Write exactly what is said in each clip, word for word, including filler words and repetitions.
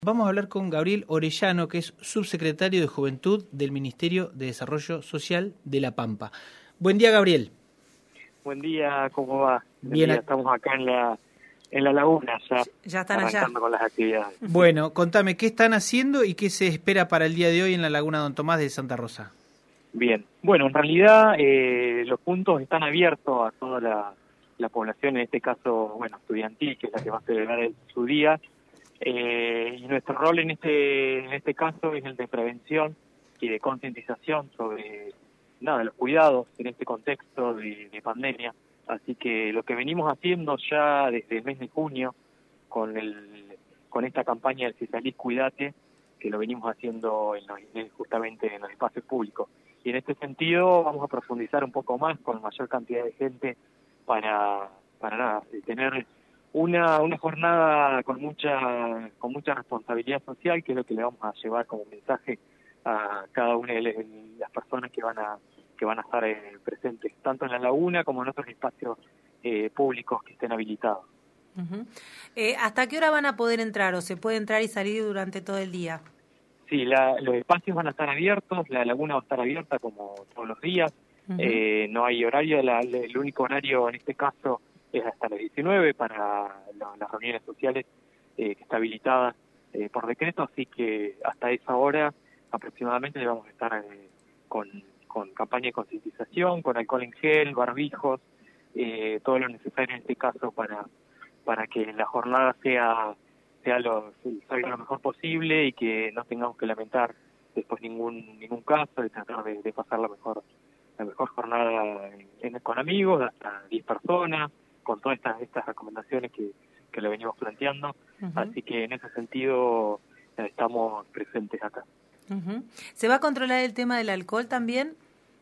Vamos a hablar con Gabriel Orellano, que es subsecretario de Juventud del Ministerio de Desarrollo Social de La Pampa. Buen día, Gabriel. Buen día, ¿cómo va? Bien, día, estamos acá en la en la laguna ya, ya están arrancando allá con las actividades. Bueno, contame, ¿qué están haciendo y qué se espera para el día de hoy en la Laguna Don Tomás de Santa Rosa? Bien, bueno, en realidad eh, los puntos están abiertos a toda la, la población, en este caso, bueno, estudiantil, que es la que va a celebrar el, su día. Eh, y nuestro rol en este en este caso es el de prevención y de concientización sobre nada los cuidados en este contexto de, de pandemia. Así que lo que venimos haciendo ya desde el mes de junio con el con esta campaña del Si salís, cuídate, que lo venimos haciendo en los, justamente en los espacios públicos. Y en este sentido vamos a profundizar un poco más con mayor cantidad de gente para para nada, tener Una, una jornada con mucha con mucha responsabilidad social, que es lo que le vamos a llevar como mensaje a cada una de las personas que van a que van a estar eh, presentes, tanto en la laguna como en otros espacios eh, públicos que estén habilitados. Uh-huh. Eh, ¿Hasta qué hora van a poder entrar o se puede entrar y salir durante todo el día? Sí, la, los espacios van a estar abiertos, la laguna va a estar abierta como todos los días, uh-huh. eh, no hay horario, la, el único horario en este caso es hasta las diecinueve para la, las reuniones sociales eh, que está habilitada eh, por decreto, así que hasta esa hora aproximadamente vamos a estar eh, con, con campaña de concientización, con alcohol en gel, barbijos, eh, todo lo necesario en este caso para para que la jornada sea sea lo, salga lo mejor posible y que no tengamos que lamentar después ningún ningún caso, de tratar de, de pasar la mejor la mejor jornada en, en, con amigos, hasta diez personas, con todas estas estas recomendaciones que, que le venimos planteando. Uh-huh. Así que en ese sentido eh, estamos presentes acá. Uh-huh. ¿Se va a controlar el tema del alcohol también?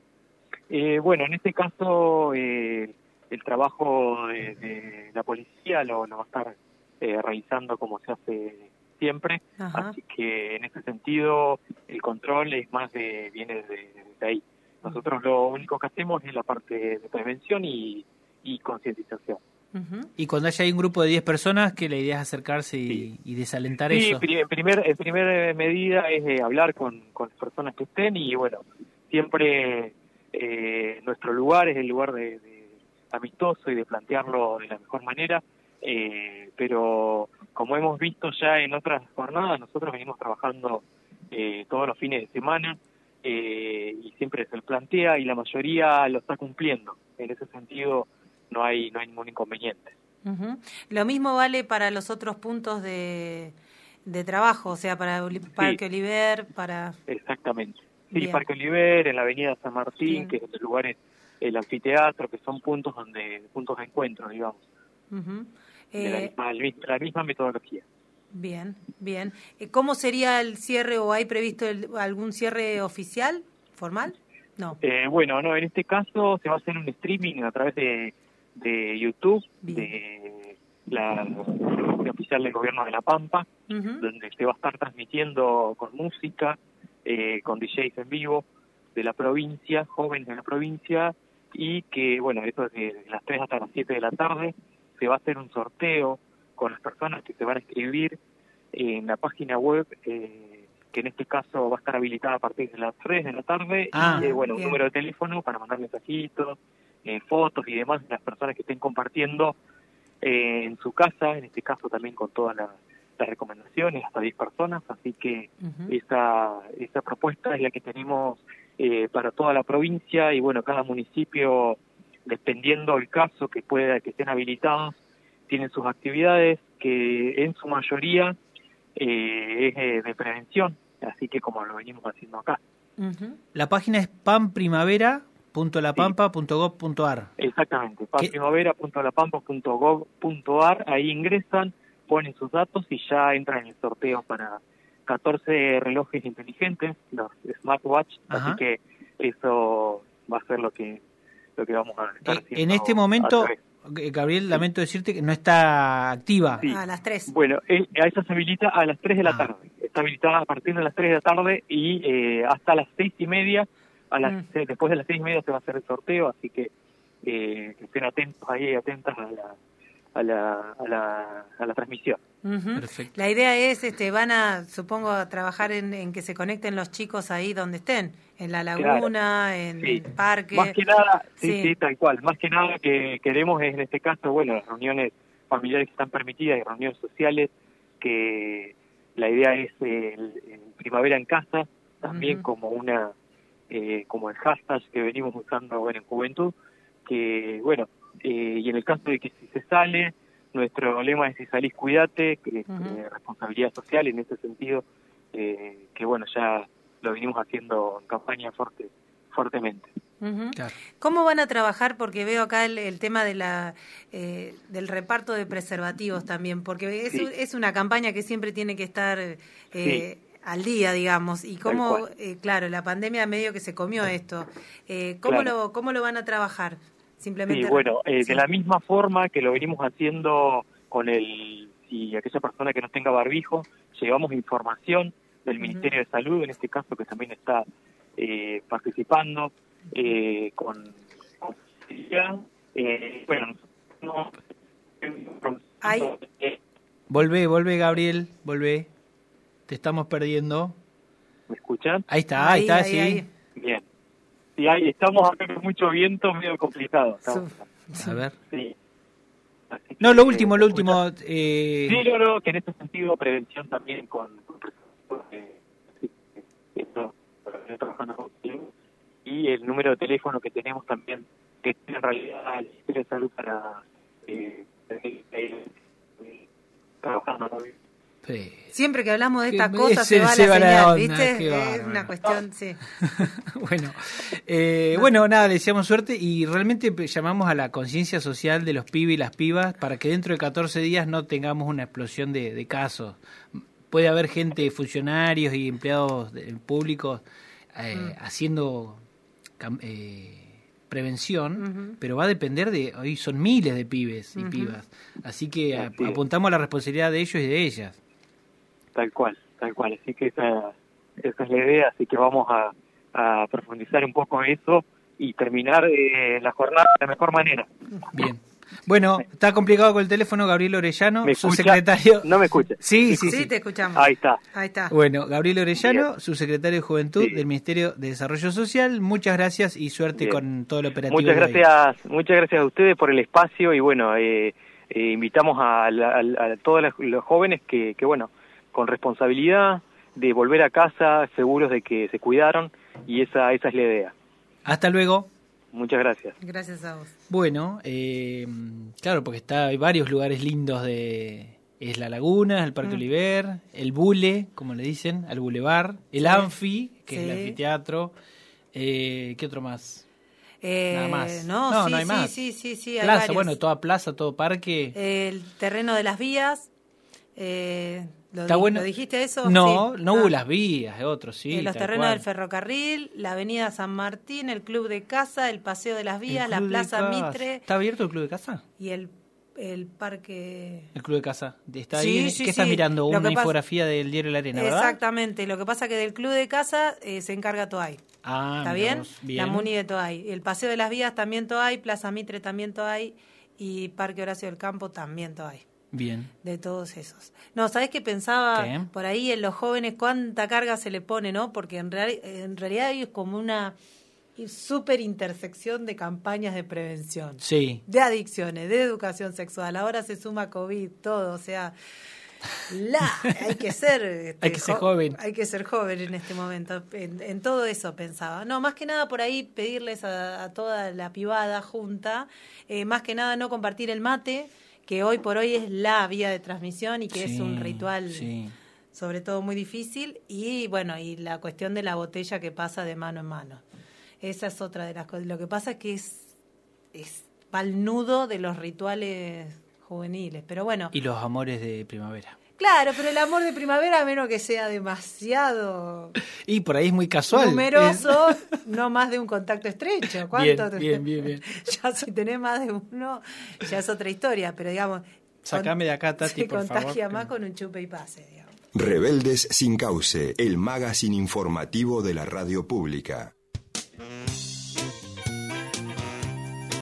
Eh, bueno, en este caso eh, el trabajo de, de la policía lo, lo va a estar eh, realizando como se hace siempre. Uh-huh. Así que en ese sentido el control es más de viene de, de ahí. Nosotros lo único que hacemos es la parte de prevención y y concientización. Uh-huh. Y cuando haya un grupo de diez personas, que la idea es acercarse y, sí. y desalentar sí, eso. Sí, en primer, en primer medida es de hablar con, con las personas que estén y bueno, siempre eh, nuestro lugar es el lugar de, de amistoso y de plantearlo de la mejor manera, eh, pero como hemos visto ya en otras jornadas, nosotros venimos trabajando eh, todos los fines de semana eh, y siempre se plantea y la mayoría lo está cumpliendo. En ese sentido no hay no hay ningún inconveniente. Uh-huh. Lo mismo vale para los otros puntos de, de trabajo, o sea, para Parque sí. Oliver, para... Exactamente. Sí, Bien. Parque Oliver, en la avenida San Martín, Bien. que es el lugar es el anfiteatro, que son puntos donde puntos de encuentro, digamos. Uh-huh. Eh, de la misma, la misma metodología. Bien, bien. ¿Cómo sería el cierre o hay previsto el, algún cierre oficial, formal? No. Eh, bueno, no, en este caso se va a hacer un streaming a través de, de YouTube, Bien. de la, la oficial del gobierno de La Pampa, uh-huh. donde se va a estar transmitiendo con música, eh, con D Js en vivo de la provincia, jóvenes de la provincia, y que, bueno, eso es de las tres hasta las siete de la tarde, se va a hacer un sorteo con las personas que se van a inscribir en la página web, eh, que en este caso va a estar habilitada a partir de las tres de la tarde, ah, y eh, bueno, bien. un número de teléfono para mandar mensajitos, eh, fotos y demás de las personas que estén compartiendo eh, en su casa, en este caso también con todas las, las recomendaciones, hasta diez personas, así que uh-huh. esa, esa propuesta es la que tenemos eh, para toda la provincia, y bueno, cada municipio, dependiendo del caso que pueda que estén habilitados, tienen sus actividades que en su mayoría eh, es eh, de prevención, así que como lo venimos haciendo acá. Uh-huh. La página es pam primavera punto la pampa punto gob punto ar. Exactamente, pam primavera punto la pampa punto gob punto ar, ahí ingresan, ponen sus datos y ya entran en el sorteo para catorce relojes inteligentes, los smartwatch, Ajá. así que eso va a ser lo que lo que vamos a estar eh, haciendo. En este momento, Gabriel, sí. lamento decirte que no está activa. Sí. A las tres. Bueno, eh, a esa se habilita a las tres de la ah. tarde. Está habilitada a partir de las tres de la tarde y eh, hasta las seis y media. A las, mm. eh, después de las seis y media se va a hacer el sorteo, así que, eh, que estén atentos ahí, atentas a la, a la, a la, a la transmisión. Uh-huh. Perfecto. La idea es, este, van a, supongo, a trabajar en, en que se conecten los chicos ahí donde estén, en la laguna, claro. en sí. el parque. Más que nada, sí, sí, sí, tal cual. Más que nada que queremos es, en este caso, bueno, las reuniones familiares que están permitidas y reuniones sociales, que la idea es eh, el, el primavera en casa, también uh-huh. como una, eh, como el hashtag que venimos usando, bueno, en Juventud, que, bueno, eh, y en el caso de que si se sale, nuestro lema es si salís, cuídate, que es uh-huh. eh, responsabilidad social en ese sentido, eh, que bueno, ya lo venimos haciendo en campaña fuerte, fuertemente. Uh-huh. Claro. ¿Cómo van a trabajar? Porque veo acá el, el tema de la eh, del reparto de preservativos también, porque es, sí. es una campaña que siempre tiene que estar eh, sí. al día, digamos, y cómo, eh, claro, la pandemia medio que se comió esto. Eh, ¿Cómo claro. lo cómo lo van a trabajar? Simplemente. Sí, bueno, eh, sí. de la misma forma que lo venimos haciendo con el, si aquella persona que no tenga barbijo, llevamos información del uh-huh. Ministerio de Salud, en este caso que también está eh, participando, eh, con, con eh, bueno, no, Ay. Volvé, volvé, Gabriel, volvé. Te estamos perdiendo. ¿Me escuchan? Ahí está, ahí, ahí está, ahí, sí. Ahí. Bien. Sí, ahí estamos acá con mucho viento, medio complicado. Estamos, a ver. Sí. Que, no, lo último, lo último. Eh... Sí, yo creo que en este sentido prevención también con... con eh, sí, esto, trabajando contigo. Y el número de teléfono que tenemos también, que es en realidad el Ministerio de Salud para... Eh, eh, eh, trabajando también. Sí. Siempre que hablamos de esta cosa se, se va se la señal, la onda, ¿viste? Es una cuestión, sí. bueno, eh, no. bueno, nada, le deseamos suerte y realmente llamamos a la conciencia social de los pibes y las pibas para que dentro de catorce días no tengamos una explosión de, de casos. Puede haber gente, funcionarios y empleados públicos eh, mm. haciendo eh, prevención, uh-huh. pero va a depender de, hoy son miles de pibes y uh-huh. pibas, así que a, apuntamos a la responsabilidad de ellos y de ellas. Tal cual, tal cual, así que esa, esa es la idea, así que vamos a, a profundizar un poco eso y terminar eh, la jornada de la mejor manera. Bien. Bueno, está complicado con el teléfono, Gabriel Orellano, su escucha? secretario. ¿No me escucha? Sí, sí, sí. Sí, te escuchamos. Ahí está. Ahí está. Bueno, Gabriel Orellano, Bien. su secretario de Juventud sí. del Ministerio de Desarrollo Social. Muchas gracias y suerte Bien. con todo el operativo. Muchas gracias, muchas gracias a ustedes por el espacio y bueno, eh, eh, invitamos a, la, a, a todos los, los jóvenes que, que bueno, con responsabilidad de volver a casa, seguros de que se cuidaron y esa, esa es la idea. Hasta luego. Muchas gracias. Gracias a vos. Bueno, eh, claro, porque está hay varios lugares lindos de... Es la Laguna, el Parque mm. Oliver, el Bule, como le dicen, al Boulevard, el sí. Anfi, que sí. es el anfiteatro. Eh, ¿Qué otro más? Eh, Nada más. No, no, sí, no hay sí, más. Sí, sí, sí, hay plaza, varios. Bueno, toda plaza, todo parque. El terreno de las vías. Eh, ¿lo, Está bueno. ¿Lo dijiste eso? No, sí. no ah. hubo las vías, otros sí. Eh, los terrenos cual. del ferrocarril, la avenida San Martín, el Club de Casa, el Paseo de las Vías, la Plaza Mitre. ¿Está abierto el Club de Casa? Y el el parque... El Club de Casa. Está sí, ahí. Sí, ¿Qué sí. estás mirando? Una pasa... infografía del diario La Arena, ¿verdad? Exactamente. Lo que pasa es que del Club de Casa eh, se encarga Toay. Ah, ¿Está bien? bien? La Muni de Toay. El Paseo de las Vías también Toay, Plaza Mitre también Toay y Parque Horacio del Campo también Toay. Bien. De todos esos. No, ¿sabés qué pensaba? ¿Qué? Por ahí en los jóvenes cuánta carga se le pone, ¿no? Porque en, real, en realidad es como una súper intersección de campañas de prevención. Sí. De adicciones, de educación sexual. Ahora se suma COVID, todo, o sea... La, hay que ser este, hay que ser jo- joven hay que ser joven en este momento en, en todo eso pensaba, no, más que nada por ahí pedirles a, a toda la pibada junta, eh, más que nada no compartir el mate, que hoy por hoy es la vía de transmisión y que sí, es un ritual sí. sobre todo muy difícil, y bueno, y la cuestión de la botella que pasa de mano en mano, esa es otra de las cosas. Lo que pasa es que es, es va al nudo de los rituales juveniles, pero bueno. Y los amores de primavera. Claro, pero el amor de primavera, a menos que sea demasiado... Y por ahí es muy casual. Numeroso, no más de un contacto estrecho. ¿Cuánto? Bien, bien, bien, bien. Ya si tenés más de uno, ya es otra historia, pero digamos... Sacame de acá, Tati, por favor. Se contagia más con un chupe y pase, digamos. Rebeldes sin cauce, el magazine informativo de la radio pública.